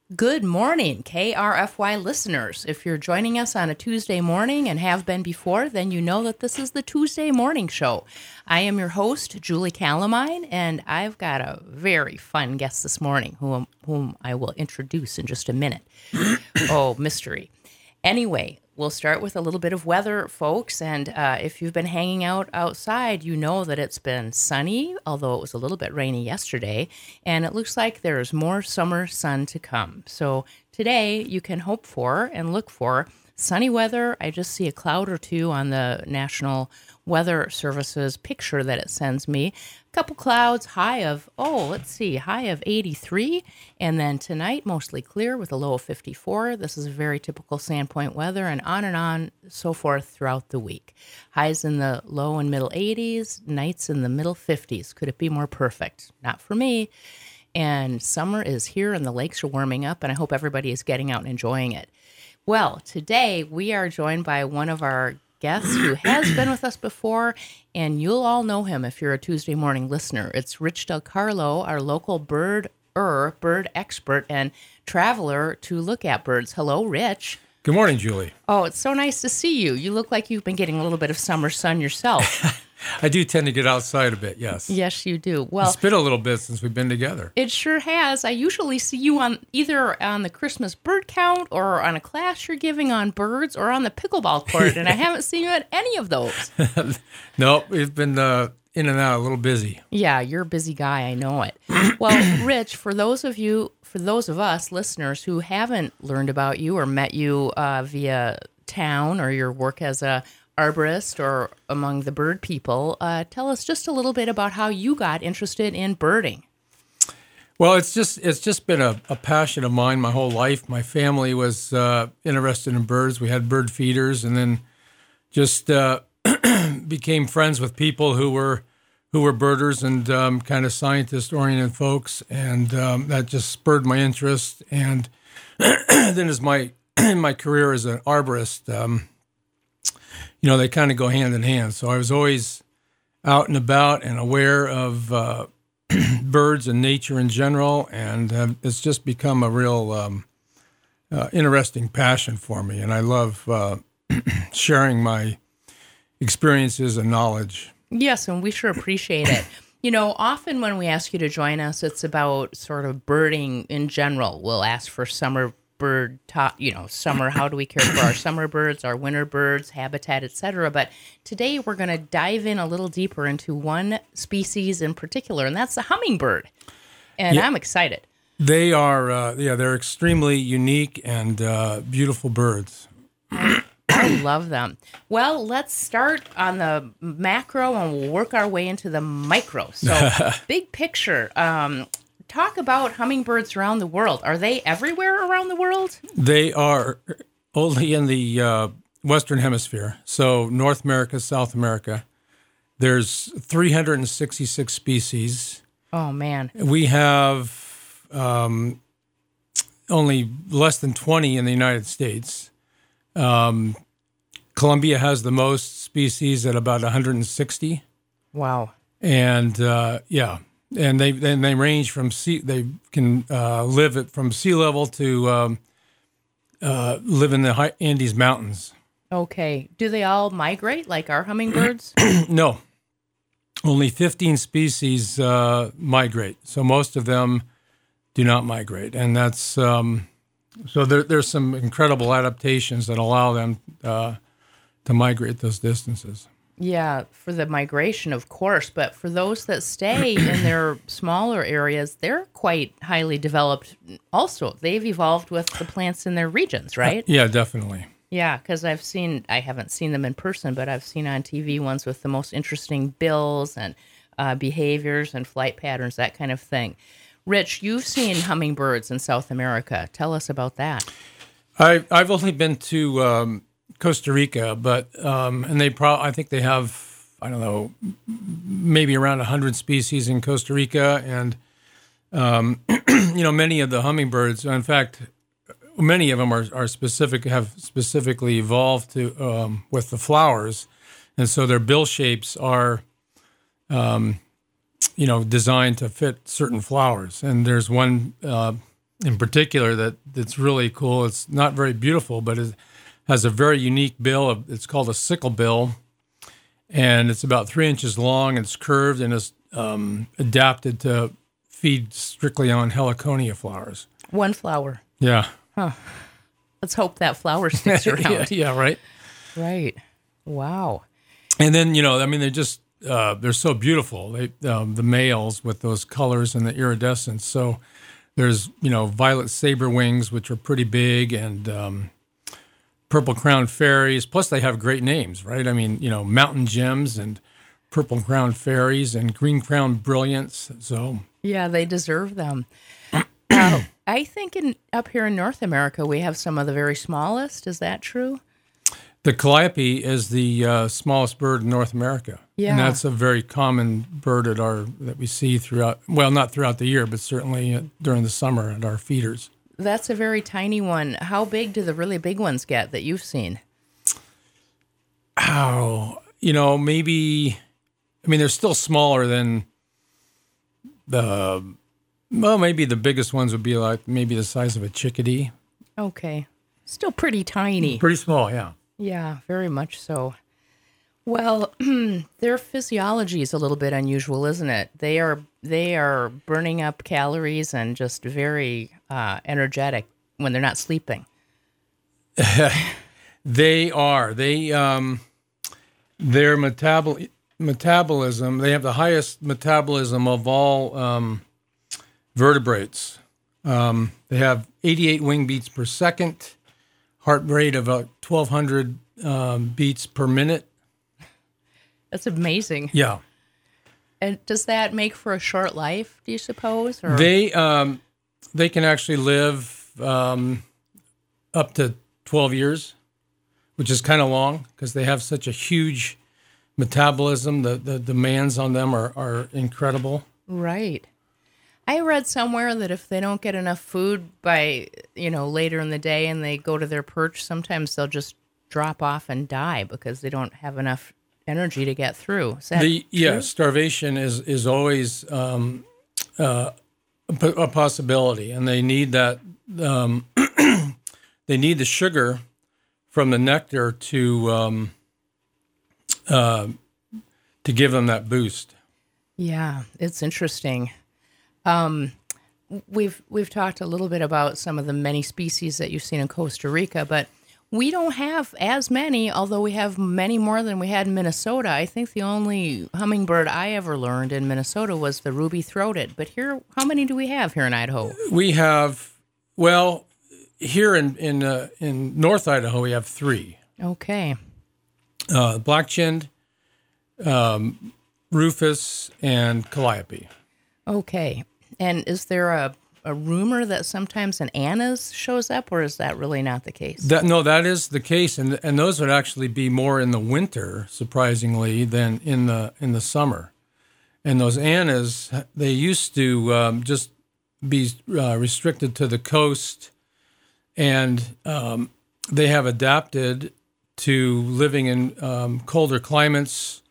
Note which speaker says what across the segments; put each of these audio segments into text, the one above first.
Speaker 1: Good morning, KRFY listeners. If you're joining us on a Tuesday morning and have been before, then you know that this is the Tuesday Morning Show. I am your host, Julie Calamine, and I've got a very fun guest this morning whom I will introduce in just a minute. Oh, mystery. Anyway, we'll start with a little bit of weather, folks, and if you've been hanging out outside, you know that it's been sunny, although it was a little bit rainy yesterday, and it looks like there's more summer sun to come. So today you can hope for and look for sunny weather. I just see a cloud or two on the National Weather Service's picture that it sends me. A couple clouds, high of 83. And then tonight, mostly clear with a low of 54. This is very typical Sandpoint weather, and on, so forth throughout the week. Highs in the low and middle 80s, nights in the middle 50s. Could it be more perfect? Not for me. And summer is here, and the lakes are warming up, and I hope everybody is getting out and enjoying it. Well, today we are joined by one of our guest who has been with us before, and you'll all know him if you're a Tuesday morning listener. It's Rich Del Carlo, our local bird expert and traveler to look at birds. Hello, Rich.
Speaker 2: Good morning, Julie.
Speaker 1: Oh, it's so nice to see you. You look like you've been getting a little bit of summer sun yourself.
Speaker 2: I do tend to get outside a bit, yes.
Speaker 1: Yes, you do. Well,
Speaker 2: it's been a little bit since we've been together.
Speaker 1: It sure has. I usually see you on either on the Christmas bird count or on a class you're giving on birds or on the pickleball court, and I haven't seen you at any of those.
Speaker 2: Nope, we've been in and out, a little busy.
Speaker 1: Yeah, you're a busy guy. I know it. Well, Rich, for those of us listeners who haven't learned about you or met you via town or your work as a arborist or among the bird people, tell us just a little bit about how you got interested in birding.
Speaker 2: Well, it's just been a passion of mine my whole life. My family was interested in birds. We had bird feeders, and then just became friends with people who were birders and kind of scientist-oriented folks, and that just spurred my interest. And then as my career as an arborist, they kind of go hand in hand. So I was always out and about and aware of birds and nature in general, and it's just become a real interesting passion for me. And I love sharing my experiences and knowledge.
Speaker 1: Yes, and we sure appreciate it. Often when we ask you to join us, it's about sort of birding in general. We'll ask for summer summer, how do we care for our summer birds, our winter birds, habitat, etc. But today we're going to dive in a little deeper into one species in particular, and that's the hummingbird. And yeah, I'm excited.
Speaker 2: They are, they're extremely unique and beautiful birds.
Speaker 1: I love them. Well, let's start on the macro and we'll work our way into the micro. So big picture, talk about hummingbirds around the world. Are they everywhere around the world?
Speaker 2: They are only in the Western Hemisphere. So North America, South America. There's 366 species.
Speaker 1: Oh, man.
Speaker 2: We have only less than 20 in the United States. Colombia has the most species at about 160.
Speaker 1: Wow.
Speaker 2: And, And they range from they can live from sea level to live in the high Andes Mountains.
Speaker 1: Okay. Do they all migrate like our hummingbirds?
Speaker 2: No. Only 15 species migrate. So most of them do not migrate. And that's so there's some incredible adaptations that allow them to migrate those distances.
Speaker 1: Yeah, for the migration, of course. But for those that stay in their smaller areas, they're quite highly developed also. They've evolved with the plants in their regions, right?
Speaker 2: Yeah, definitely.
Speaker 1: Yeah, because I haven't seen them in person, but I've seen on TV ones with the most interesting bills and behaviors and flight patterns, that kind of thing. Rich, you've seen hummingbirds in South America. Tell us about that.
Speaker 2: I've only been to Costa Rica, but and I think they have, I don't know, maybe around 100 species in Costa Rica, and many of the hummingbirds. In fact, many of them have specifically evolved to with the flowers, and so their bill shapes are, designed to fit certain flowers. And there's one in particular that's really cool. It's not very beautiful, but it has a very unique bill. It's called a sickle bill, and it's about 3 inches long. It's curved and is adapted to feed strictly on heliconia flowers.
Speaker 1: One flower.
Speaker 2: Yeah.
Speaker 1: Huh. Let's hope that flower sticks around.
Speaker 2: yeah, right.
Speaker 1: Right. Wow.
Speaker 2: And then, they're so beautiful. The males with those colors and the iridescence. So there's, violet saber wings, which are pretty big, and purple crowned fairies. Plus they have great names, right? I mean, mountain gems and purple crowned fairies and green crowned brilliants. So
Speaker 1: yeah, they deserve them. I think up here in North America, we have some of the very smallest. Is that true?
Speaker 2: The calliope is the smallest bird in North America.
Speaker 1: Yeah.
Speaker 2: And that's a very common bird that we see throughout, well, not throughout the year, but certainly during the summer at our feeders.
Speaker 1: That's a very tiny one. How big do the really big ones get that you've seen?
Speaker 2: Maybe, they're still smaller than maybe the biggest ones would be like maybe the size of a chickadee.
Speaker 1: Okay. Still pretty tiny.
Speaker 2: Pretty small, yeah.
Speaker 1: Yeah, very much so. Well, their physiology is a little bit unusual, isn't it? They are burning up calories and just very energetic when they're not sleeping.
Speaker 2: They are. Their metabolism. They have the highest metabolism of all vertebrates. They have 88 wing beats per second, heart rate of about 1,200 beats per minute.
Speaker 1: That's amazing.
Speaker 2: Yeah.
Speaker 1: And does that make for a short life, do you suppose? Or?
Speaker 2: They can actually live up to 12 years, which is kind of long because they have such a huge metabolism. The demands on them are incredible.
Speaker 1: Right. I read somewhere that if they don't get enough food by, later in the day and they go to their perch, sometimes they'll just drop off and die because they don't have enough energy to get through. Is that true?
Speaker 2: Yeah, starvation is always a possibility, and they need that. They need the sugar from the nectar to give them that boost.
Speaker 1: Yeah, it's interesting. We've talked a little bit about some of the many species that you've seen in Costa Rica, but we don't have as many, although we have many more than we had in Minnesota. I think the only hummingbird I ever learned in Minnesota was the ruby-throated. But here, how many do we have here in Idaho?
Speaker 2: We have, here in North Idaho, we have 3.
Speaker 1: Okay.
Speaker 2: Black-chinned, rufous, and calliope.
Speaker 1: Okay. And is there a rumor that sometimes an Anna's shows up, or is that really not the case?
Speaker 2: That is the case, and those would actually be more in the winter, surprisingly, than in the summer. And those Annas, they used to just be restricted to the coast, and they have adapted to living in colder climates,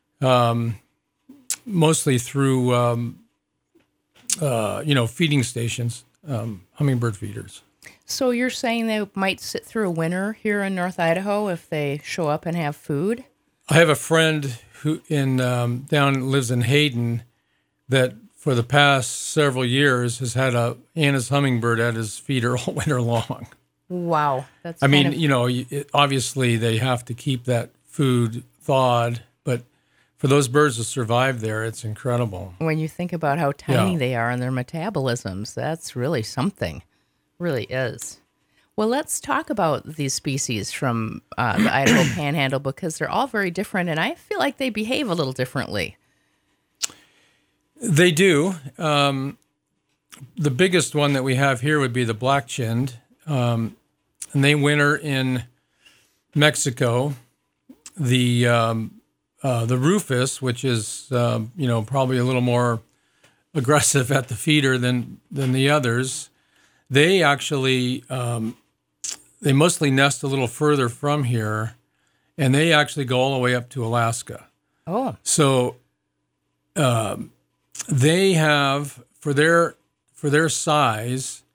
Speaker 2: mostly through feeding stations, hummingbird feeders.
Speaker 1: So you're saying they might sit through a winter here in North Idaho if they show up and have food?
Speaker 2: I have a friend who lives in Hayden that for the past several years has had a Anna's hummingbird at his feeder all winter long.
Speaker 1: Wow.
Speaker 2: Obviously they have to keep that food thawed, but for those birds to survive there, it's incredible.
Speaker 1: When you think about how tiny they are and their metabolisms, that's really something. Really is. Well, let's talk about these species from the Idaho Panhandle because they're all very different, and I feel like they behave a little differently.
Speaker 2: They do. The biggest one that we have here would be the black-chinned, and they winter in Mexico. The rufous, which is probably a little more aggressive at the feeder than the others, they actually they mostly nest a little further from here, and they actually go all the way up to Alaska.
Speaker 1: Oh,
Speaker 2: so they have for their size,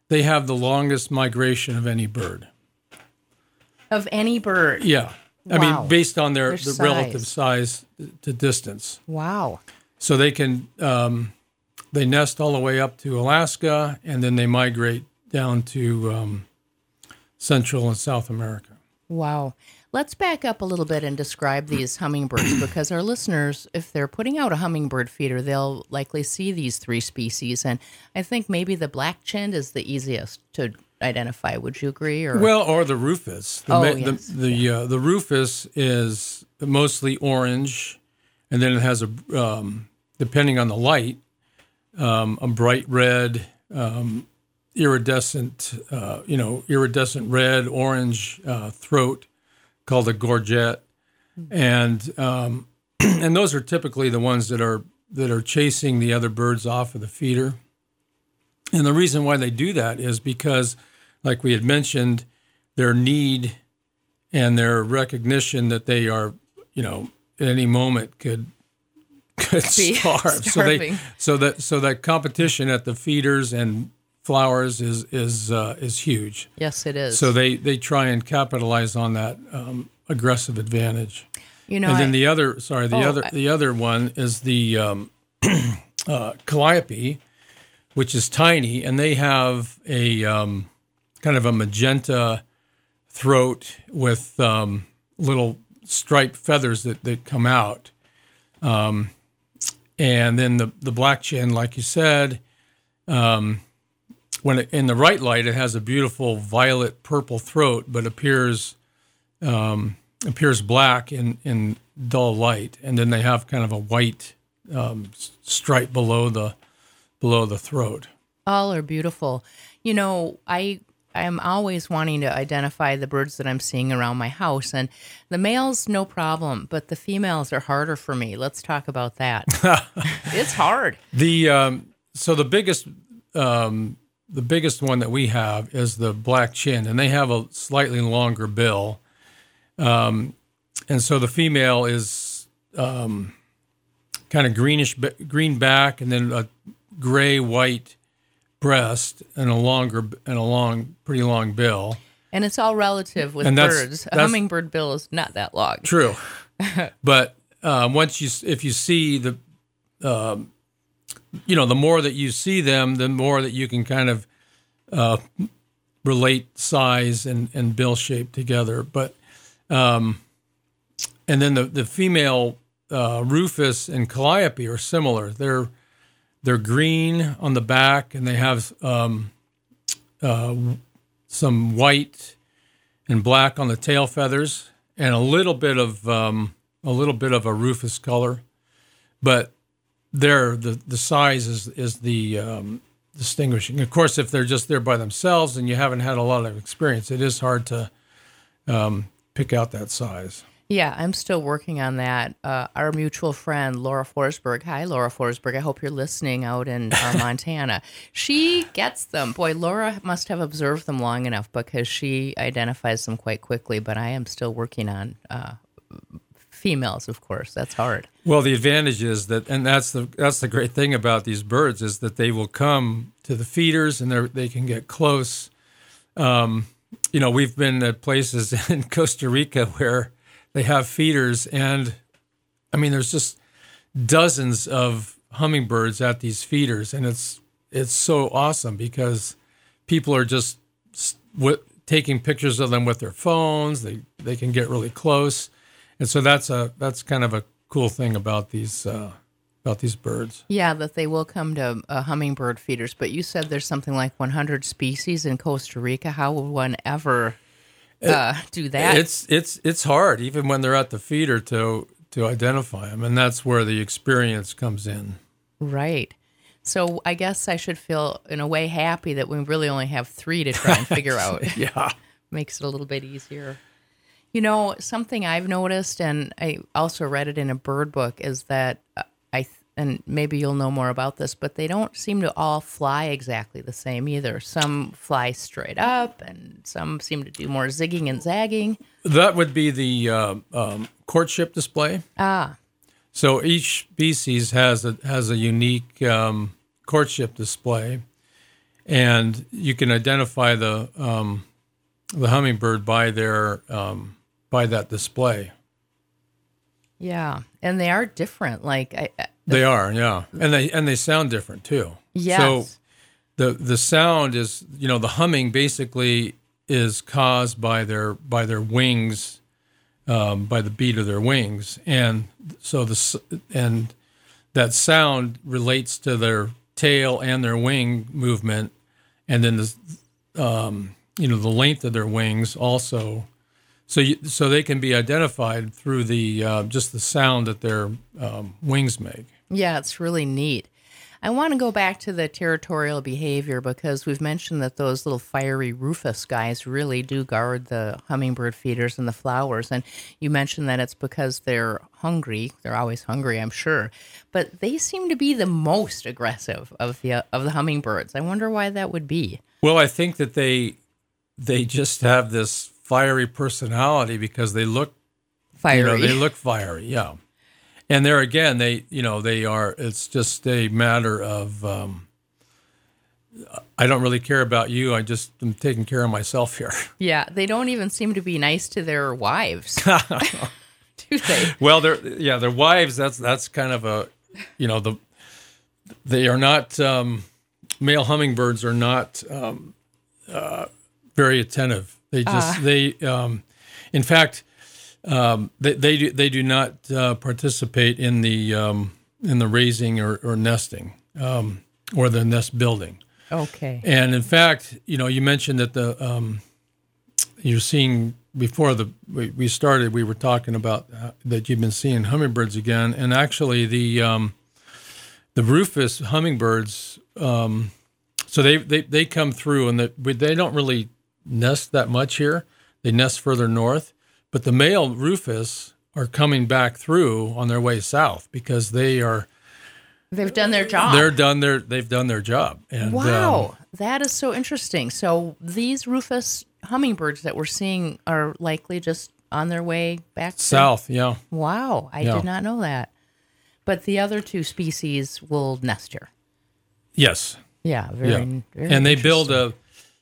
Speaker 2: they have the longest migration of any bird.
Speaker 1: Of any bird?
Speaker 2: Yeah. I
Speaker 1: Wow.
Speaker 2: mean, based on their
Speaker 1: Their
Speaker 2: relative size to distance.
Speaker 1: Wow.
Speaker 2: So they can, they nest all the way up to Alaska, and then they migrate down to Central and South America.
Speaker 1: Wow. Let's back up a little bit and describe these hummingbirds because our listeners, if they're putting out a hummingbird feeder, they'll likely see these three species. And I think maybe the black-chinned is the easiest to identify. Would you agree? Or
Speaker 2: the rufous.
Speaker 1: Yes.
Speaker 2: The rufous is mostly orange, and then it has depending on the light, a bright red, iridescent red, orange throat called a gorget, and and those are typically the ones that are chasing the other birds off of the feeder. And the reason why they do that is because, like we had mentioned, their need and their recognition that they are, at any moment could starve.
Speaker 1: Starving.
Speaker 2: So that competition at the feeders and flowers is huge.
Speaker 1: Yes, it is.
Speaker 2: So they try and capitalize on that aggressive advantage.
Speaker 1: And
Speaker 2: then the other one is the calliope, which is tiny, and they have a kind of a magenta throat with little striped feathers that come out. And then the black chin, like you said, when in the right light, it has a beautiful violet purple throat, but appears black in dull light, and then they have kind of a white stripe below the throat.
Speaker 1: All are beautiful. I am always wanting to identify the birds that I'm seeing around my house, and the males, no problem, but the females are harder for me. Let's talk about that. It's hard.
Speaker 2: So the biggest one that we have is the black chin, and they have a slightly longer bill. And so the female is kind of green back, and then a gray-white breast, and a pretty long bill.
Speaker 1: And it's all relative with birds. A hummingbird bill is not that long.
Speaker 2: True. But if you see the more that you see them, the more that you can kind of relate size and bill shape together. But and then the female rufous and calliope are similar. They're green on the back, and they have some white and black on the tail feathers, and a little bit of a rufous color. But the size is the distinguishing. Of course, if they're just there by themselves and you haven't had a lot of experience, it is hard to pick out that size.
Speaker 1: Yeah, I'm still working on that. Our mutual friend, Laura Forsberg. Hi, Laura Forsberg. I hope you're listening out in Montana. She gets them. Boy, Laura must have observed them long enough because she identifies them quite quickly, but I am still working on females, of course. That's hard.
Speaker 2: Well, the advantage is that, and that's the great thing about these birds, is that they will come to the feeders and they can get close. We've been at places in Costa Rica where they have feeders, and I mean, there's just dozens of hummingbirds at these feeders, and it's so awesome because people are just taking pictures of them with their phones. They can get really close, and so that's kind of a cool thing about these birds. Yeah,
Speaker 1: that they will come to hummingbird feeders. But you said there's something like 100 species in Costa Rica. How would one ever do that?
Speaker 2: It's hard, even when they're at the feeder, to identify them, and that's where the experience comes in.
Speaker 1: Right. So I guess I should feel, in a way, happy that we really only have 3 to try and figure out.
Speaker 2: Yeah.
Speaker 1: Makes it a little bit easier. Something I've noticed, and I also read it in a bird book, is that and maybe you'll know more about this, but they don't seem to all fly exactly the same either. Some fly straight up, and some seem to do more zigging and zagging.
Speaker 2: That would be the courtship display.
Speaker 1: Ah.
Speaker 2: So each species has a unique courtship display, and you can identify the hummingbird by their by that display.
Speaker 1: Yeah, and they are different. Like
Speaker 2: they are, yeah, and they sound different too.
Speaker 1: Yes.
Speaker 2: So the sound is, the humming basically is caused by their wings, by the beat of their wings, and so that sound relates to their tail and their wing movement, and then the length of their wings also. So they can be identified through the just the sound that their wings make.
Speaker 1: Yeah, it's really neat. I want to go back to the territorial behavior because we've mentioned that those little fiery rufous guys really do guard the hummingbird feeders and the flowers. And you mentioned that it's because they're hungry. They're always hungry, I'm sure. But they seem to be the most aggressive of the hummingbirds. I wonder why that would be.
Speaker 2: Well, I think that they just have this fiery personality because they look
Speaker 1: fiery.
Speaker 2: They look fiery, yeah. And there again, they are. It's just a matter of I don't really care about you. I just am taking care of myself here.
Speaker 1: Yeah, they don't even seem to be nice to their wives, do they?
Speaker 2: Well, their wives. That's kind of a, they are not male hummingbirds are not very attentive. They just in fact. They do not participate in the raising or nesting or the nest building.
Speaker 1: Okay.
Speaker 2: And in fact, you mentioned that you're seeing before we started. We were talking about that you've been seeing hummingbirds again, and actually the rufous hummingbirds. So they come through, and they don't really nest that much here. They nest further north. But the male rufous are coming back through on their way south because they've
Speaker 1: done their job.
Speaker 2: They've done their job. And,
Speaker 1: wow, that is so interesting. So these rufous hummingbirds that we're seeing are likely just on their way back
Speaker 2: south. Yeah.
Speaker 1: Wow, I did not know that. But the other two species will nest here.
Speaker 2: Yes.
Speaker 1: Yeah. Very
Speaker 2: and they build a.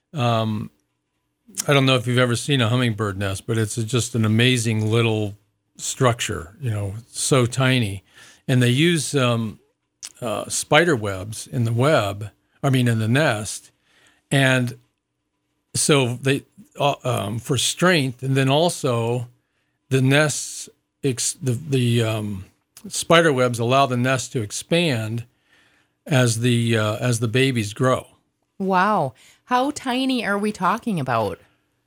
Speaker 2: I don't know if you've ever seen a hummingbird nest, but it's just an amazing little structure, so tiny. And they use spider webs in the nest. And so they, for strength, and then also the nests, the spider webs allow the nest to expand as the babies grow.
Speaker 1: Wow. How tiny are we talking about?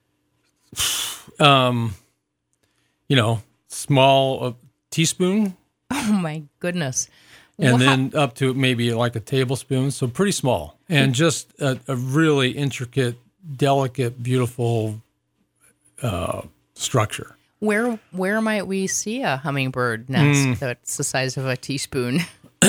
Speaker 2: Small teaspoon.
Speaker 1: Oh my goodness.
Speaker 2: And then up to maybe like a tablespoon. So pretty small. And just a really intricate, delicate, beautiful structure.
Speaker 1: Where might we see a hummingbird nest that's the size of a teaspoon?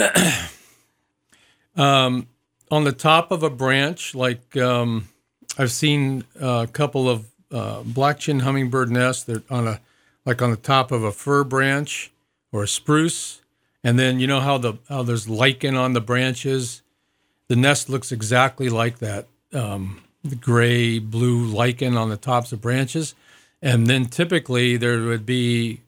Speaker 2: On the top of a branch, like I've seen a couple of black-chin hummingbird nests. They're on the top of a fir branch or a spruce, and then how there's lichen on the branches. The nest looks exactly like that, the gray blue lichen on the tops of branches, and then typically there would be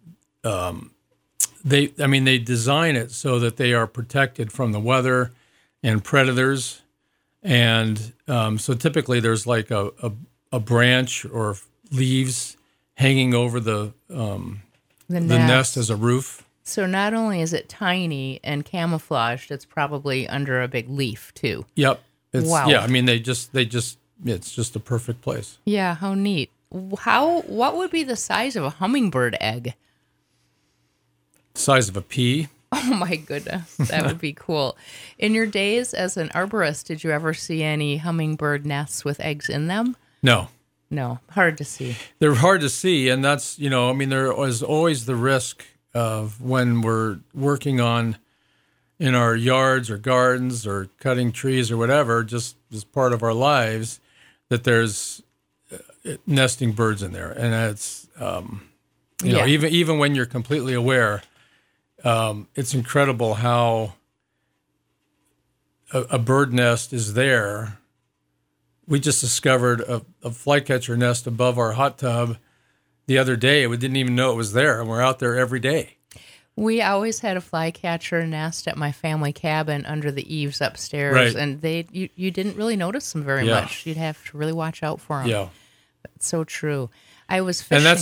Speaker 2: they design it so that they are protected from the weather and predators, and so typically there's like a branch or leaves hanging over the nest as a roof.
Speaker 1: So not only is it tiny and camouflaged, it's probably under a big leaf too.
Speaker 2: Yep.
Speaker 1: Wow.
Speaker 2: Yeah. They just it's just a perfect place.
Speaker 1: Yeah. How neat. What would be the size of a hummingbird egg?
Speaker 2: Size of a pea.
Speaker 1: Oh my goodness, that would be cool. In your days as an arborist, did you ever see any hummingbird nests with eggs in them?
Speaker 2: No.
Speaker 1: No, hard to see.
Speaker 2: They're hard to see, and that's, there is always the risk of when we're working in our yards or gardens or cutting trees or whatever, just as part of our lives, that there's nesting birds in there. And it's, even when you're completely aware, it's incredible how a bird nest is there we just discovered a flycatcher nest above our hot tub the other day. We didn't even know it was there, and we're out there every day.
Speaker 1: We always had a flycatcher nest at my family cabin under the eaves upstairs,
Speaker 2: Right.
Speaker 1: and you didn't really notice them very
Speaker 2: Yeah.
Speaker 1: much. You'd have to really watch out for them.
Speaker 2: Yeah.
Speaker 1: It's so true. I was fishing.
Speaker 2: And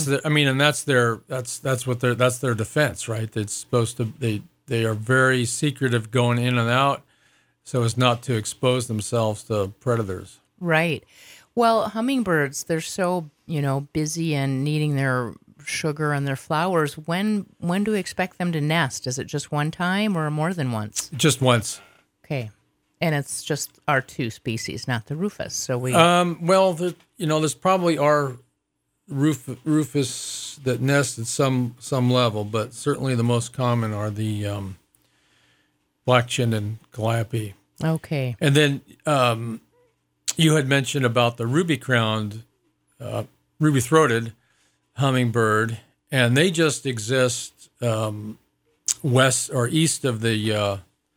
Speaker 2: that's their defense, right? It's supposed to they are very secretive going in and out so as not to expose themselves to predators.
Speaker 1: Right. Well, hummingbirds, they're so, busy and needing their sugar and their flowers. When do we expect them to nest? Is it just one time or more than once?
Speaker 2: Just once.
Speaker 1: Okay. And it's just our two species, not the rufous. So we
Speaker 2: There's probably are rufous that nest at some level, but certainly the most common are the black-chinned and calliope.
Speaker 1: Okay.
Speaker 2: And then you had mentioned about the ruby-crowned, ruby-throated hummingbird, and they just exist west or east of the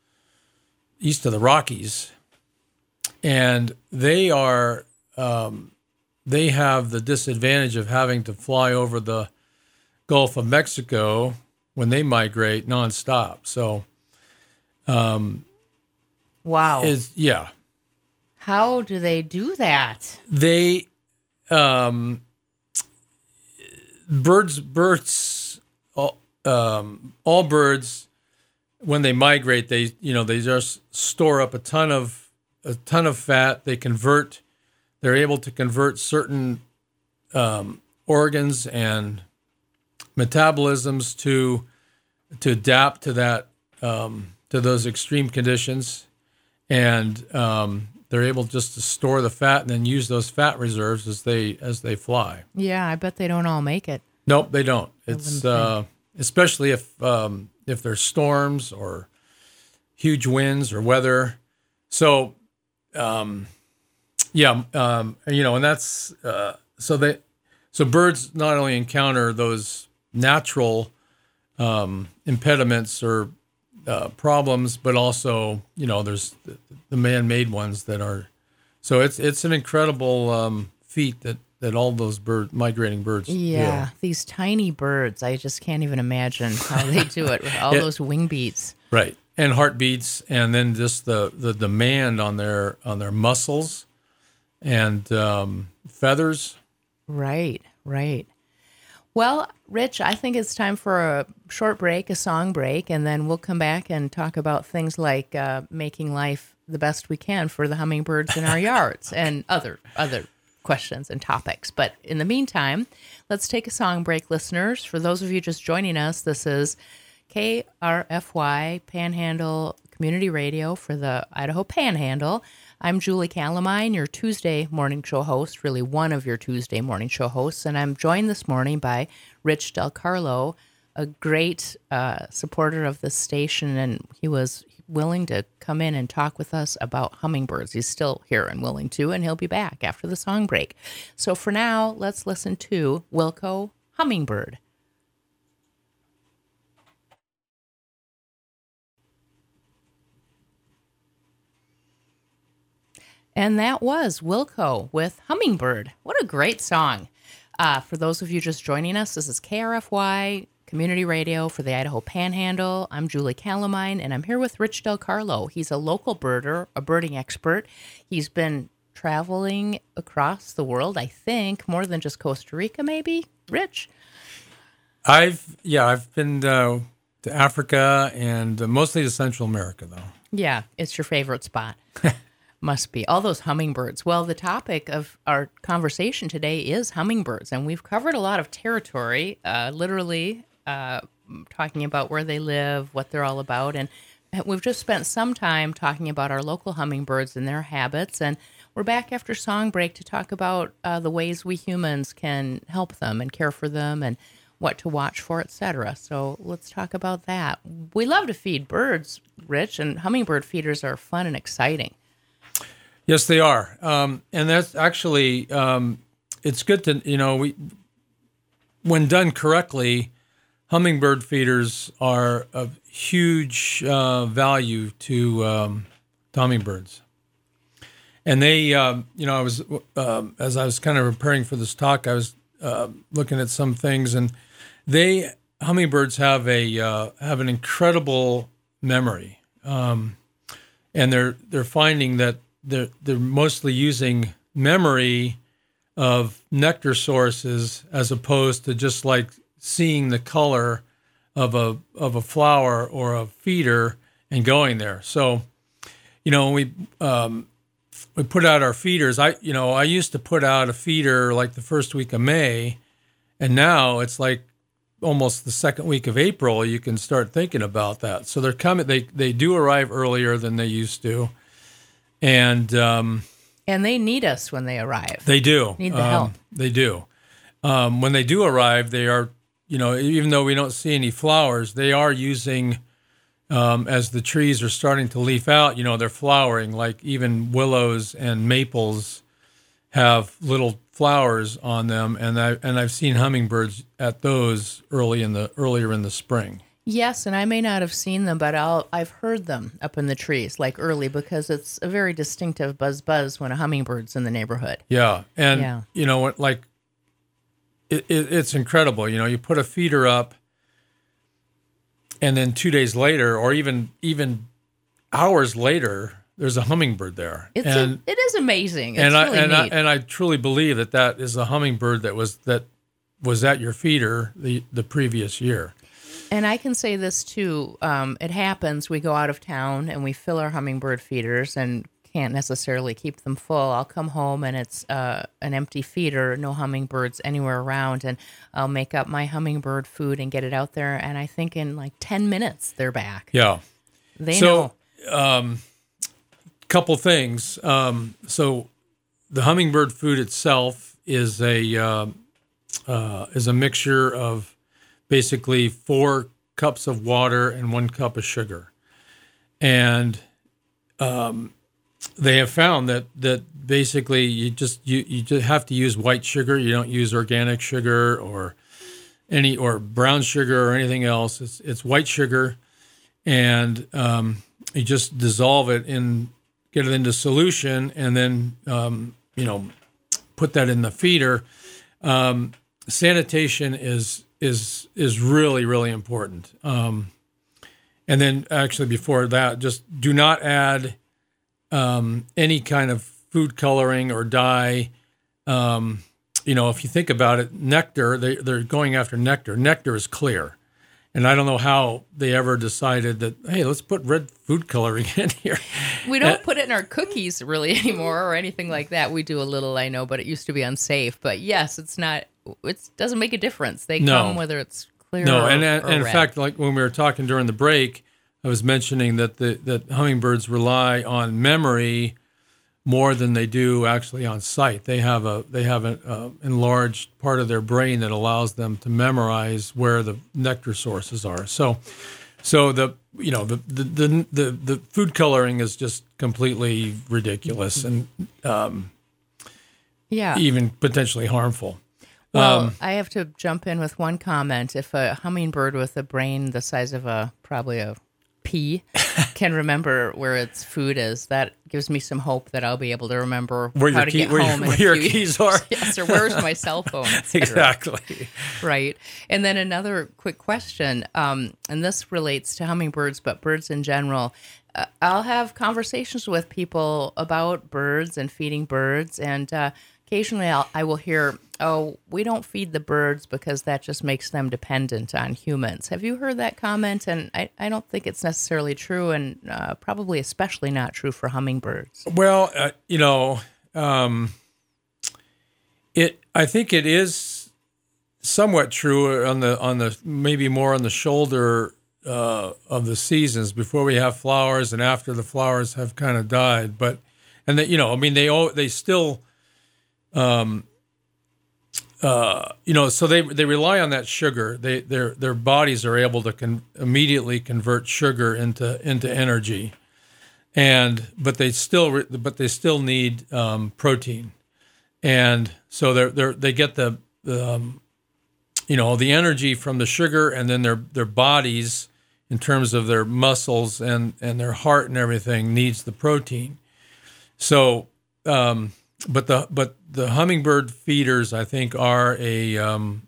Speaker 2: Rockies, and they are they have the disadvantage of having to fly over the Gulf of Mexico when they migrate nonstop. So,
Speaker 1: Wow.
Speaker 2: yeah.
Speaker 1: How do they do that?
Speaker 2: They birds all birds when they migrate they just store up a ton of fat. They're able to convert certain organs and metabolisms to adapt to that to those extreme conditions, and they're able just to store the fat and then use those fat reserves as they fly.
Speaker 1: Yeah, I bet they don't all make it.
Speaker 2: Nope, they don't. It's especially if there's storms or huge winds or weather. So, and that's so birds not only encounter those natural impediments or problems, but also there's the man-made ones that are. So it's an incredible feat that all those migrating birds.
Speaker 1: Yeah, these tiny birds. I just can't even imagine how they do it with all those wing beats.
Speaker 2: Right, and heartbeats, and then just the demand on their muscles and feathers.
Speaker 1: Right. Well, Rich, I think it's time for a short break, a song break, and then we'll come back and talk about things like making life the best we can for the hummingbirds in our yards and other questions and topics. But in the meantime, let's take a song break, listeners. For those of you just joining us, this is KRFY Panhandle Community Radio for the Idaho Panhandle. I'm Julie Calamine, your Tuesday morning show host, really one of your Tuesday morning show hosts, and I'm joined this morning by Rich Del Carlo, a great supporter of this station, and he was willing to come in and talk with us about hummingbirds. He's still here and willing to, and he'll be back after the song break. So for now, let's listen to Wilco Hummingbird. And that was Wilco with Hummingbird. What a great song. For those of you just joining us, this is KRFY Community Radio for the Idaho Panhandle. I'm Julie Calamine, and I'm here with Rich Del Carlo. He's a local birder, a birding expert. He's been traveling across the world, I think, more than just Costa Rica, maybe. Rich?
Speaker 2: I've been to Africa and mostly to Central America, though.
Speaker 1: Yeah, it's your favorite spot. Must be. All those hummingbirds. Well, the topic of our conversation today is hummingbirds, and we've covered a lot of territory, literally talking about where they live, what they're all about, and we've just spent some time talking about our local hummingbirds and their habits, and we're back after song break to talk about the ways we humans can help them and care for them and what to watch for, etc. So let's talk about that. We love to feed birds, Rich, and hummingbird feeders are fun and exciting.
Speaker 2: Yes, they are, and that's actually it's good to when done correctly, hummingbird feeders are of huge value to hummingbirds, And they, I was as I was kind of preparing for this talk, I was looking at some things, and hummingbirds have an incredible memory, and they're finding that they're mostly using memory of nectar sources as opposed to just like seeing the color of a flower or a feeder and going there. So, when we put out our feeders, I used to put out a feeder like the first week of May, and now it's like almost the second week of April. You can start thinking about that. So they're coming. They do arrive earlier than they used to, and
Speaker 1: they need us when they arrive.
Speaker 2: They do
Speaker 1: need the help.
Speaker 2: They do. When they do arrive, they are, even though we don't see any flowers, they are using. As the trees are starting to leaf out, they're flowering. Like even willows and maples have little flowers on them, and I've seen hummingbirds at those earlier in the spring.
Speaker 1: Yes, and I may not have seen them, but I've heard them up in the trees like early, because it's a very distinctive buzz when a hummingbird's in the neighborhood.
Speaker 2: Yeah, and it's incredible. You put a feeder up. And then 2 days later, or even hours later, there's a hummingbird there.
Speaker 1: It is amazing. It's really neat.
Speaker 2: And I truly believe that is a hummingbird that was at your feeder the previous year.
Speaker 1: And I can say this too. It happens. We go out of town and we fill our hummingbird feeders and can't necessarily keep them full. I'll come home and it's an empty feeder, no hummingbirds anywhere around, and I'll make up my hummingbird food and get it out there, and I think in like 10 minutes they're back.
Speaker 2: Yeah.
Speaker 1: They know.
Speaker 2: Couple things. So the hummingbird food itself is a mixture of basically 4 cups of water and 1 cup of sugar. And they have found that basically you just have to use white sugar. You don't use organic sugar or brown sugar or anything else. It's white sugar, and you just dissolve it get it into solution, and then put that in the feeder. Sanitation is really, really important. And then actually before that, just do not add any kind of food coloring or dye. If you think about it, nectar, they're going after nectar. Nectar is clear. And I don't know how they ever decided that, hey, let's put red food coloring in here.
Speaker 1: We don't put it in our cookies really anymore or anything like that. We do a little, I know, but it used to be unsafe. But yes, it doesn't make a difference. They come whether it's clear or
Speaker 2: and
Speaker 1: in
Speaker 2: red. Fact, like when we were talking during the break, I was mentioning that hummingbirds rely on memory more than they do actually on sight. They have an enlarged part of their brain that allows them to memorize where the nectar sources are. So the food coloring is just completely ridiculous and even potentially harmful.
Speaker 1: Well, I have to jump in with one comment. If a hummingbird with a brain the size of probably a pea can remember where its food is, that gives me some hope that I'll be able to remember how to get home.
Speaker 2: Where your keys are.
Speaker 1: Yes, or where's my cell phone,
Speaker 2: Exactly.
Speaker 1: Right. And then another quick question, and this relates to hummingbirds, but birds in general. I'll have conversations with people about birds and feeding birds, and occasionally I will hear, oh, we don't feed the birds because that just makes them dependent on humans. Have you heard that comment? And I don't think it's necessarily true, and probably especially not true for hummingbirds.
Speaker 2: Well, I think it is somewhat true on the maybe more on the shoulder of the seasons before we have flowers and after the flowers have kind of died. But they still. So they rely on that sugar. Their bodies are able to immediately convert sugar into energy, but they still need protein, and so they get the energy from the sugar, and then their bodies, in terms of their muscles and their heart and everything, needs the protein. So but the hummingbird feeders, I think, are a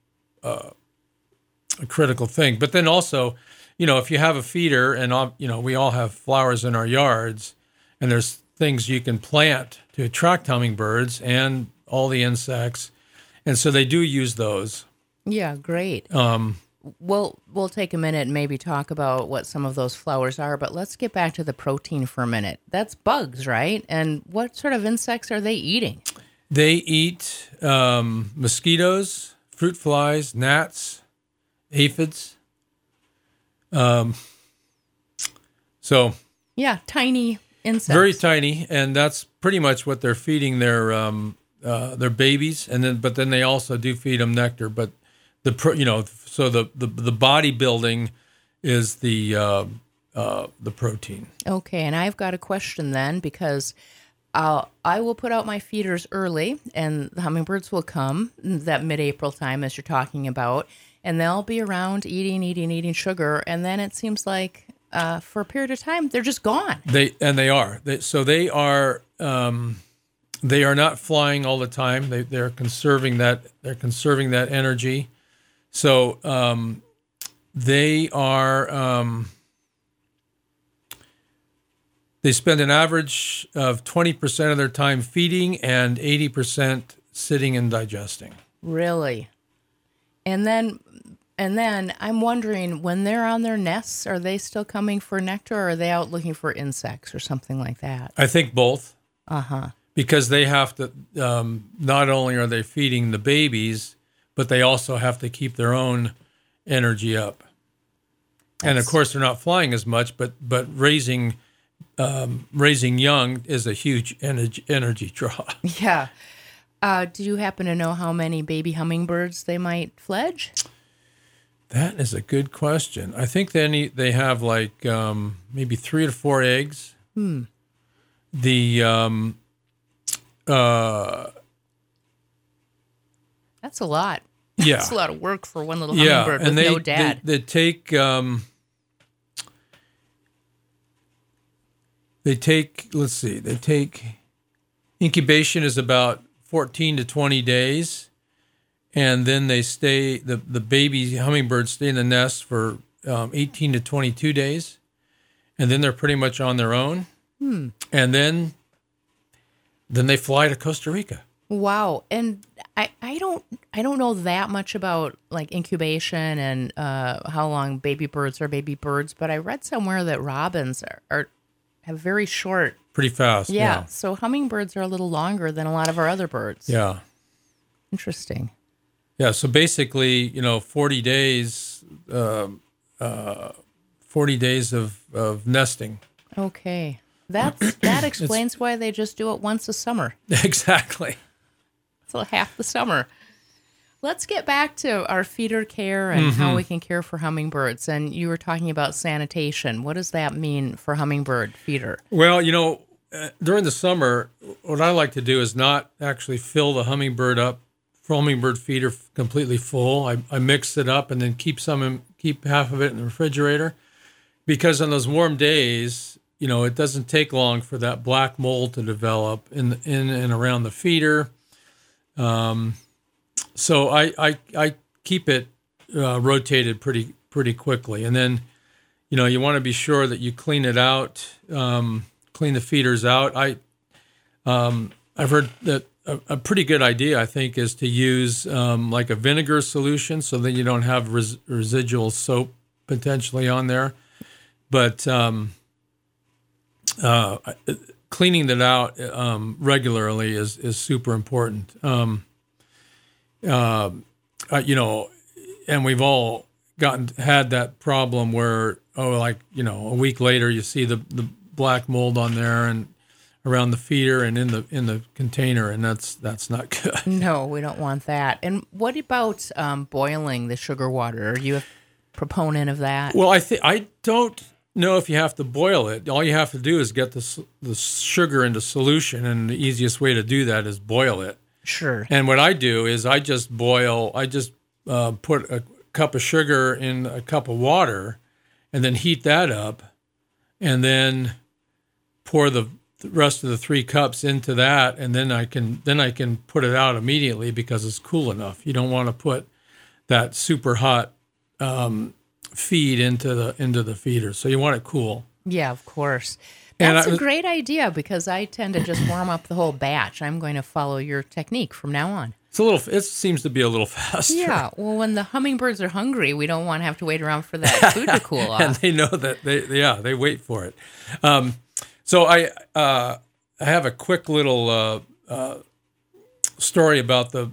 Speaker 2: critical thing. But then also, if you have a feeder, and we all have flowers in our yards, and there's things you can plant to attract hummingbirds and all the insects, and so they do use those.
Speaker 1: Yeah, great. We'll take a minute and maybe talk about what some of those flowers are, but let's get back to the protein for a minute. That's bugs, right? And what sort of insects are they eating?
Speaker 2: They eat mosquitoes, fruit flies, gnats, aphids. So
Speaker 1: yeah, tiny insects.
Speaker 2: Very tiny, and that's pretty much what they're feeding their babies, but then they also do feed them nectar. But so the bodybuilding is the protein.
Speaker 1: Okay, and I've got a question then, because I will put out my feeders early, and the hummingbirds will come that mid-April time, as you're talking about, and they'll be around eating sugar, and then it seems like for a period of time they're just gone. They
Speaker 2: are not flying all the time. They're conserving that. They're conserving that energy. So they are. They spend an average of 20% of their time feeding and 80% sitting and digesting.
Speaker 1: Really? And then I'm wondering, when they're on their nests, are they still coming for nectar, or are they out looking for insects or something like that?
Speaker 2: I think both.
Speaker 1: Uh-huh.
Speaker 2: Because they have to, not only are they feeding the babies, but they also have to keep their own energy up. And of course, they're not flying as much, but raising young is a huge energy draw.
Speaker 1: Yeah. Do you happen to know how many baby hummingbirds they might fledge?
Speaker 2: That is a good question. I think they have like maybe 3 to 4 eggs.
Speaker 1: That's a lot.
Speaker 2: Yeah.
Speaker 1: That's a lot of work for one little hummingbird with no dad.
Speaker 2: They take let's see, incubation is about 14 to 20 days, and then they stay, the baby hummingbirds stay in the nest for 18 to 22 days, and then they're pretty much on their own. And then they fly to Costa Rica.
Speaker 1: Wow. And I don't know that much about like incubation and how long baby birds are baby birds, but I read somewhere that robins have very short.
Speaker 2: Pretty fast.
Speaker 1: Yeah. So hummingbirds are a little longer than a lot of our other birds.
Speaker 2: Yeah.
Speaker 1: Interesting.
Speaker 2: Yeah. So basically, 40 days, 40 days of nesting.
Speaker 1: Okay. That explains why they just do it once a summer.
Speaker 2: Exactly.
Speaker 1: So half the summer. Let's get back to our feeder care and how we can care for hummingbirds. And you were talking about sanitation. What does that mean for hummingbird feeder?
Speaker 2: Well, during the summer, what I like to do is not actually fill the hummingbird feeder completely full. I mix it up and then keep half of it in the refrigerator, because on those warm days, it doesn't take long for that black mold to develop in and around the feeder. So I keep it rotated pretty quickly, and then you want to be sure that you clean it out, clean the feeders out. I've heard that a pretty good idea, I think, is to use like a vinegar solution, so that you don't have residual soap potentially on there. But cleaning that out regularly is super important. And we've all had that problem where, a week later you see the black mold on there and around the feeder and in the container, and that's not good.
Speaker 1: No, we don't want that. And what about boiling the sugar water? Are you a proponent of that?
Speaker 2: Well, I don't know if you have to boil it. All you have to do is get the sugar into solution, and the easiest way to do that is boil it.
Speaker 1: Sure.
Speaker 2: And what I do is I just put a cup of sugar in a cup of water, and then heat that up, and then pour the the rest of the 3 cups into that, and then I can put it out immediately because it's cool enough. You don't want to put that super hot feed into the feeder, so you want it cool.
Speaker 1: Yeah, of course. That's a great idea because I tend to just warm up the whole batch. I'm going to follow your technique from now on.
Speaker 2: It seems to be a little faster.
Speaker 1: Yeah, well, when the hummingbirds are hungry, we don't want to have to wait around for that food to cool off.
Speaker 2: And they know that they wait for it. So I have a quick little story about the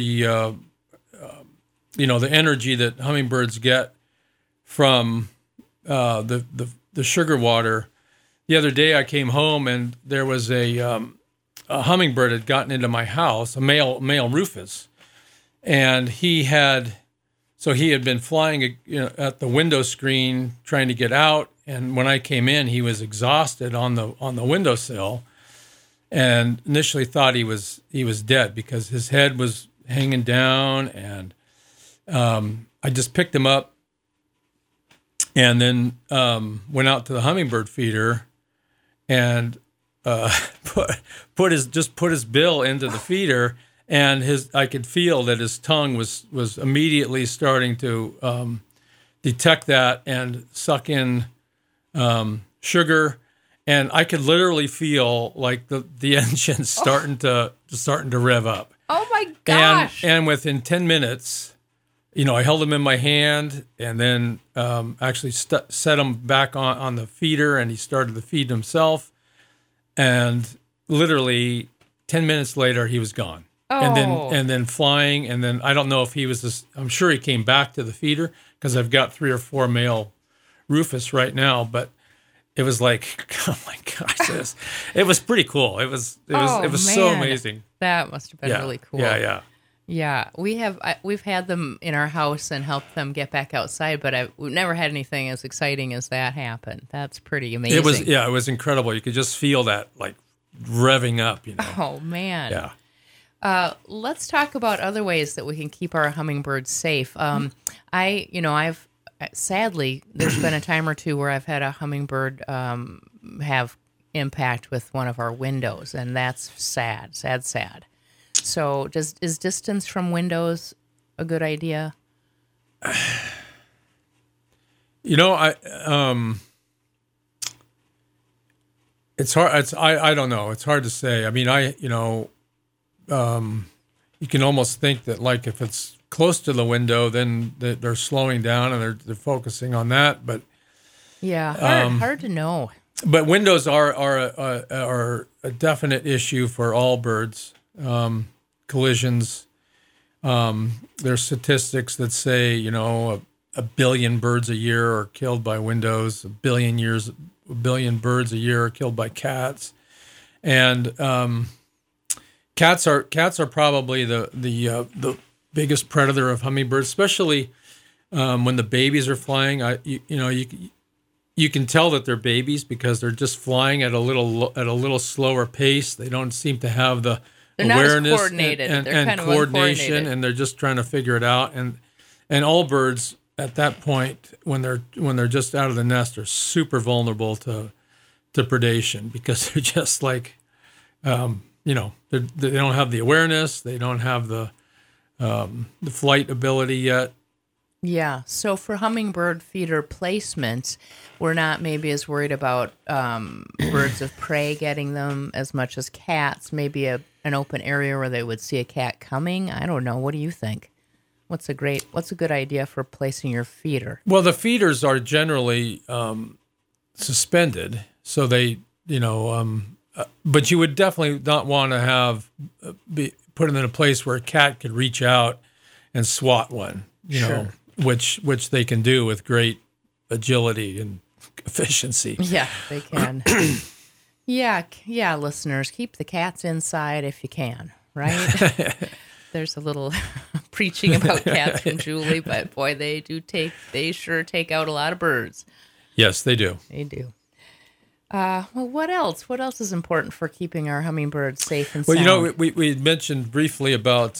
Speaker 2: energy that hummingbirds get from the sugar water. The other day I came home and there was a hummingbird had gotten into my house, a male Rufus, and he had been flying at the window screen trying to get out. And when I came in, he was exhausted on the windowsill, and initially thought he was dead because his head was hanging down. And I just picked him up, and then went out to the hummingbird feeder, and put his bill into the feeder, and I could feel that his tongue was immediately starting to detect that and suck in sugar, and I could literally feel like the engine starting to rev up.
Speaker 1: Oh my gosh!
Speaker 2: And within 10 minutes, I held him in my hand, and then actually set him back on the feeder, and he started to feed himself. And literally 10 minutes later, he was gone.
Speaker 1: Oh.
Speaker 2: And then flying, and then I don't know if he was I'm sure he came back to the feeder because I've got 3 or 4 male Rufus right now, but it was like, oh my gosh, it was pretty cool. It was so amazing.
Speaker 1: That must have been really cool.
Speaker 2: Yeah.
Speaker 1: Yeah, we've had them in our house and helped them get back outside, but we've never had anything as exciting as that happen. That's pretty amazing.
Speaker 2: It was incredible. You could just feel that like revving up,
Speaker 1: Oh man.
Speaker 2: Yeah.
Speaker 1: Let's talk about other ways that we can keep our hummingbirds safe. I've sadly there's been a time or two where I've had a hummingbird have impact with one of our windows, and that's sad. So is distance from windows a good idea?
Speaker 2: It's hard. I don't know. It's hard to say. I mean, you can almost think that like if it's close to the window, then they're slowing down and they're focusing on that. But
Speaker 1: yeah, hard to know.
Speaker 2: But windows are a definite issue for all birds. Collisions. There's statistics that say, a billion birds a year are killed by windows. A billion birds a year are killed by cats, and cats are probably the biggest predator of hummingbirds, especially when the babies are flying. You can tell that they're babies because they're just flying at a little slower pace. They don't seem to have the
Speaker 1: they're
Speaker 2: awareness
Speaker 1: not as coordinated.
Speaker 2: and
Speaker 1: kind
Speaker 2: coordination, and they're just trying to figure it out. And all birds at that point, when they're just out of the nest, are super vulnerable to predation because they're just like, they don't have the awareness, they don't have the flight ability yet.
Speaker 1: Yeah. So for hummingbird feeder placements, we're not maybe as worried about birds of prey getting them as much as cats. Maybe an open area where they would see a cat coming. I don't know. What do you think? What's a good idea for placing your feeder?
Speaker 2: Well, the feeders are generally suspended, so they, but you would definitely not want to have put them in a place where a cat could reach out and swat one.
Speaker 1: Sure.
Speaker 2: Which they can do with great agility and efficiency.
Speaker 1: Yeah, they can. yeah, listeners, keep the cats inside if you can, right? There's a little preaching about cats from Julie, but boy, they sure take out a lot of birds.
Speaker 2: Yes, they do.
Speaker 1: They do. Well, what else? What else is important for keeping our hummingbirds safe and sound?
Speaker 2: Well, we mentioned briefly about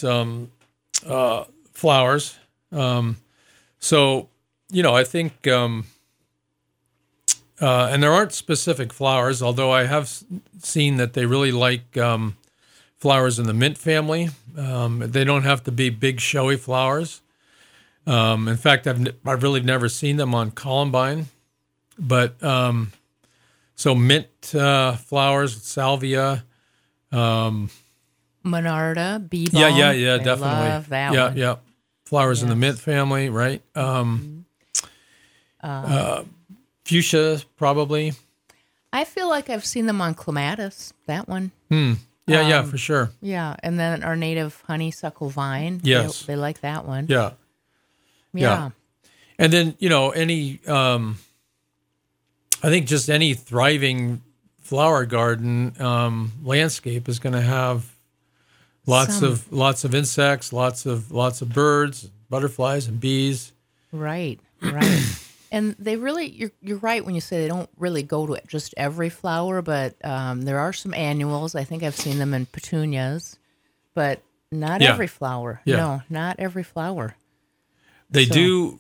Speaker 2: flowers. So, I think and there aren't specific flowers, although I have seen that they really like flowers in the mint family. They don't have to be big, showy flowers. In fact, I've really never seen them on columbine. But so mint flowers, salvia,
Speaker 1: Monarda, bee balm.
Speaker 2: yeah,
Speaker 1: I
Speaker 2: definitely.
Speaker 1: love that one.
Speaker 2: Yeah. Flowers in the mint family, right? Fuchsia, probably.
Speaker 1: I feel like I've seen them on clematis, that one.
Speaker 2: Yeah, for sure.
Speaker 1: Yeah, and then our native honeysuckle vine.
Speaker 2: Yes.
Speaker 1: They like that one.
Speaker 2: Yeah.
Speaker 1: Yeah.
Speaker 2: And then, any, I think just any thriving flower garden landscape is going to have lots of insects, lots of birds, butterflies, and bees.
Speaker 1: Right. And they really, you're right when you say they don't really go to just every flower, but there are some annuals. I think I've seen them in petunias, but not every flower.
Speaker 2: Yeah.
Speaker 1: No, not every flower.
Speaker 2: They do,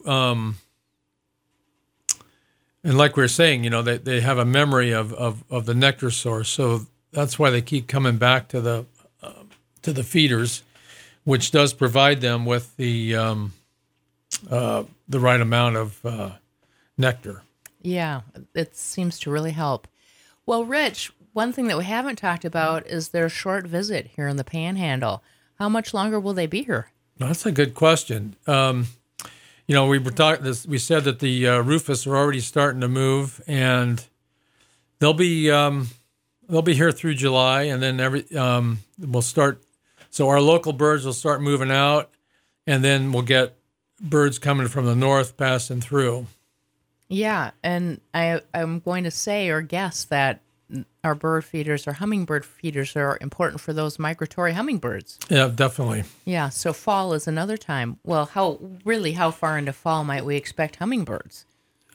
Speaker 2: and like we were saying, they have a memory of the nectar source, so that's why they keep coming back to the feeders, which does provide them with the right amount of nectar.
Speaker 1: Yeah, it seems to really help. Well, Rich, one thing that we haven't talked about is their short visit here in the Panhandle. How much longer will they be here?
Speaker 2: That's a good question. We were talking. We said that the Rufus are already starting to move, and they'll be here through July, and then we'll start. So our local birds will start moving out, and then we'll get birds coming from the north passing through.
Speaker 1: Yeah, and I'm going to say or guess that our bird feeders, our hummingbird feeders, are important for those migratory hummingbirds.
Speaker 2: Yeah, definitely.
Speaker 1: Yeah, so fall is another time. Well, how far into fall might we expect hummingbirds?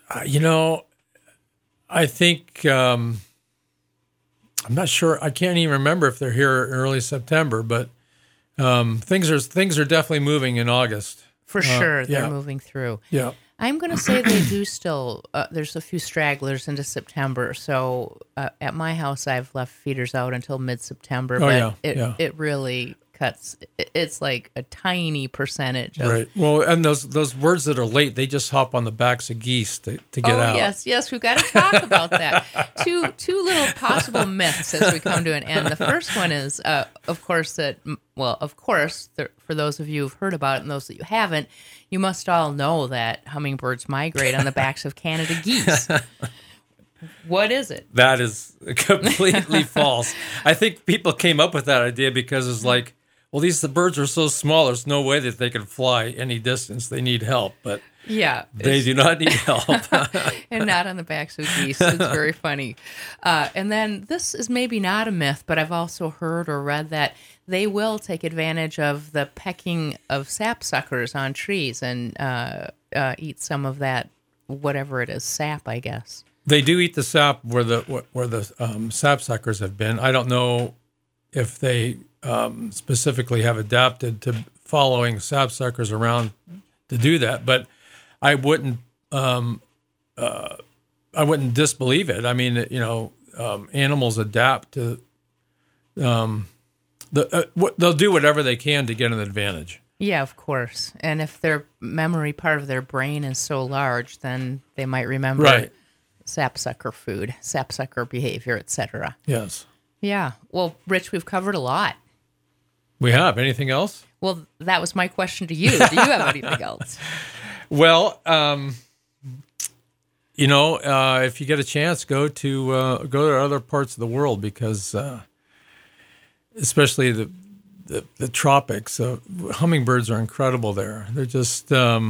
Speaker 2: I think I'm not sure. I can't even remember if they're here in early September, but things are definitely moving in August.
Speaker 1: For sure, they're moving through.
Speaker 2: Yeah.
Speaker 1: I'm going to say they do still, there's a few stragglers into September. So at my house, I've left feeders out until mid-September. But it really cuts. It's like a tiny percentage.
Speaker 2: Right. Well, and those birds that are late, they just hop on the backs of geese to get out.
Speaker 1: Yes, we've got to talk about that. Two little possible myths as we come to an end. The first one is, of course, for those of you who've heard about it and those that you haven't, you must all know that hummingbirds migrate on the backs of Canada geese. What is it?
Speaker 2: That is completely false. I think people came up with that idea because it's like, well, the birds are so small, there's no way that they can fly any distance. They need help, but they do not need help.
Speaker 1: And not on the backs of geese. It's very funny. And then this is maybe not a myth, but I've also heard or read that they will take advantage of the pecking of sapsuckers on trees and eat some of that, whatever it is, sap, I guess.
Speaker 2: They do eat the sap where the sapsuckers have been. I don't know if they specifically have adapted to following sapsuckers around to do that, but I wouldn't disbelieve it. I mean, animals adapt to they'll do whatever they can to get an advantage.
Speaker 1: Yeah, of course. And if their memory part of their brain is so large, then they might remember sapsucker food, sapsucker behavior, etc.
Speaker 2: Yes.
Speaker 1: Yeah. Well, Rich, we've covered a lot.
Speaker 2: We have. Anything else?
Speaker 1: Well, that was my question to you. Do you have anything else?
Speaker 2: Well, if you get a chance, go to other parts of the world because, especially the tropics, hummingbirds are incredible there. They're just,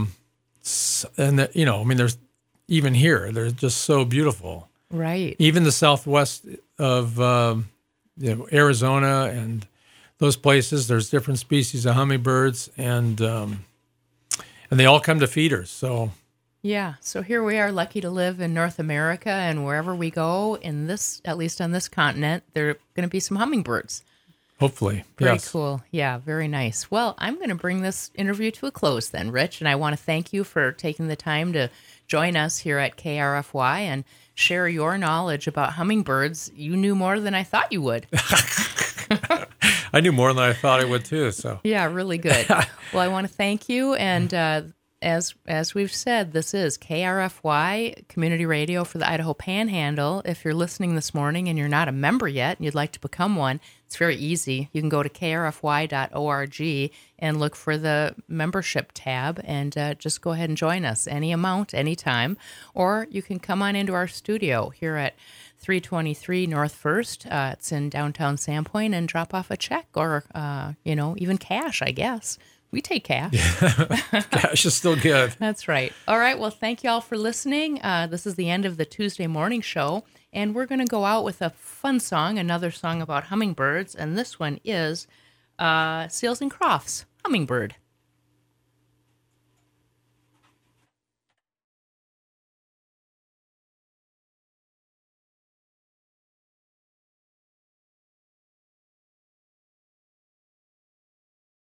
Speaker 2: there's even here, they're just so beautiful.
Speaker 1: Right. Even
Speaker 2: the southwest of Arizona and those places, there's different species of hummingbirds, and they all come to feeders. So
Speaker 1: yeah, so here we are, lucky to live in North America, and wherever we go at least on this continent, there are going to be some hummingbirds.
Speaker 2: Hopefully.
Speaker 1: Very
Speaker 2: Yes.
Speaker 1: cool. Yeah, very nice. Well, I'm going to bring this interview to a close then, Rich, and I want to thank you for taking the time to join us here at KRFY and share your knowledge about hummingbirds. You knew more than I thought you would.
Speaker 2: I knew more than I thought I would too. So
Speaker 1: Yeah, really good. Well, I want to thank you. And as we've said, this is KRFY Community Radio for the Idaho Panhandle. If you're listening this morning and you're not a member yet and you'd like to become one, it's very easy. You can go to krfy.org and look for the membership tab and just go ahead and join us. Any amount, anytime. Or you can come on into our studio here at 323 North First. It's in downtown Sandpoint, and drop off a check or, even cash, I guess. We take cash.
Speaker 2: cash is still good.
Speaker 1: That's right. All right. Well, thank you all for listening. This is the end of the Tuesday morning show, and we're going to go out with a fun song, another song about hummingbirds, and this one is Seals and Crofts, Hummingbird.